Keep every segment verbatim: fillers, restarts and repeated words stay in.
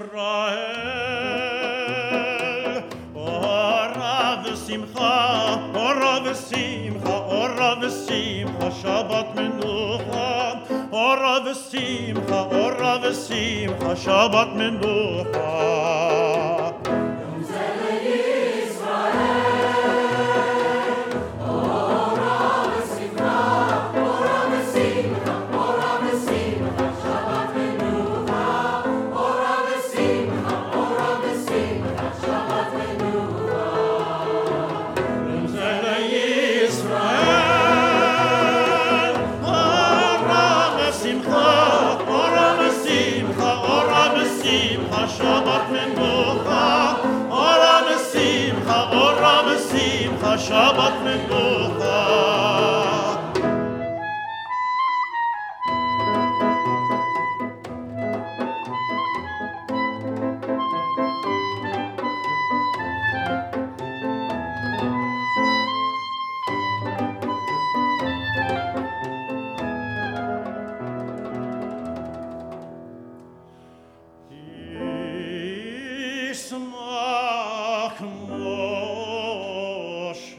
Yisrael. Ora v'simcha, ora v'simcha, ora v'simcha, Shabbat menucha. Ora v'simcha, ora v'simcha, Shabbat menucha. Shabbat menucha, ora v'simcha, ora v'simcha, Shabbat menucha. Yismach Moshe.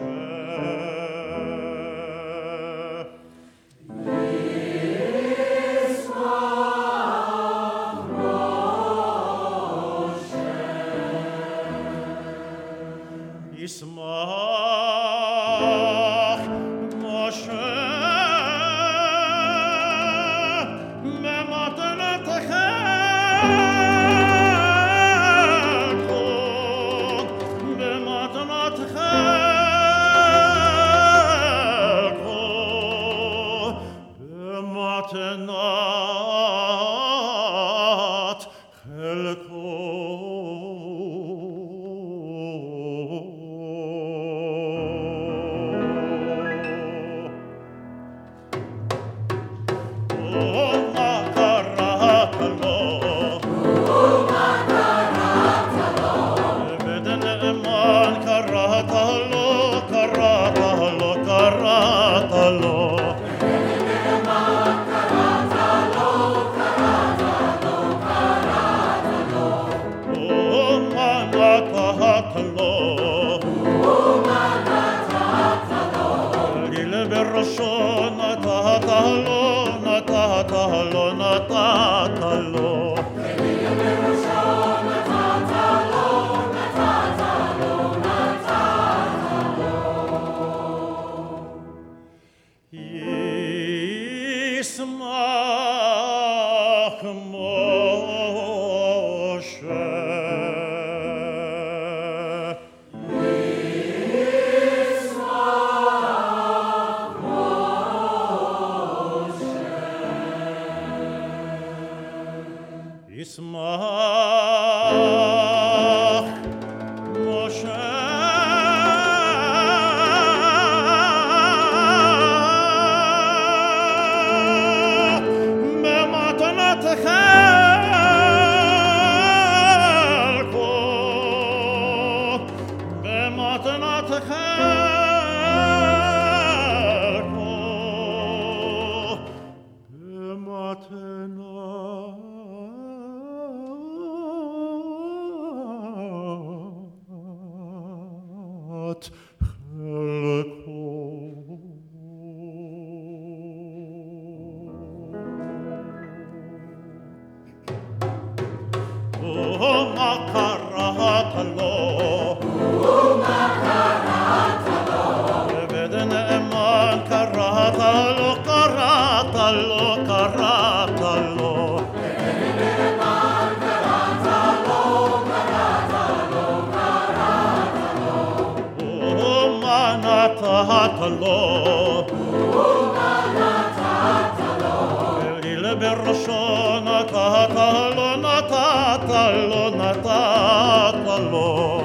Yismach Moshe. Yismach Moshe. Matanat chelko. Oh, ma karata lo. Oh, ma karata lo. Veden eman karata lo, karata lo, karata lo. Natatalo, natatalo, natatalo. Yismach Moshe. Yismach Moshe. B'matanat chelko. B'matanat chelko. B'matanat Oh, makarata lo. Oh, makarata lo. Veden eman karata lo, karata lo, karata lo. Veden eman karata lo, karata lo, karata lo. Oh, manatata lo. Oh, manatata lo. Il berosho natata lo, natata lo, natata lo.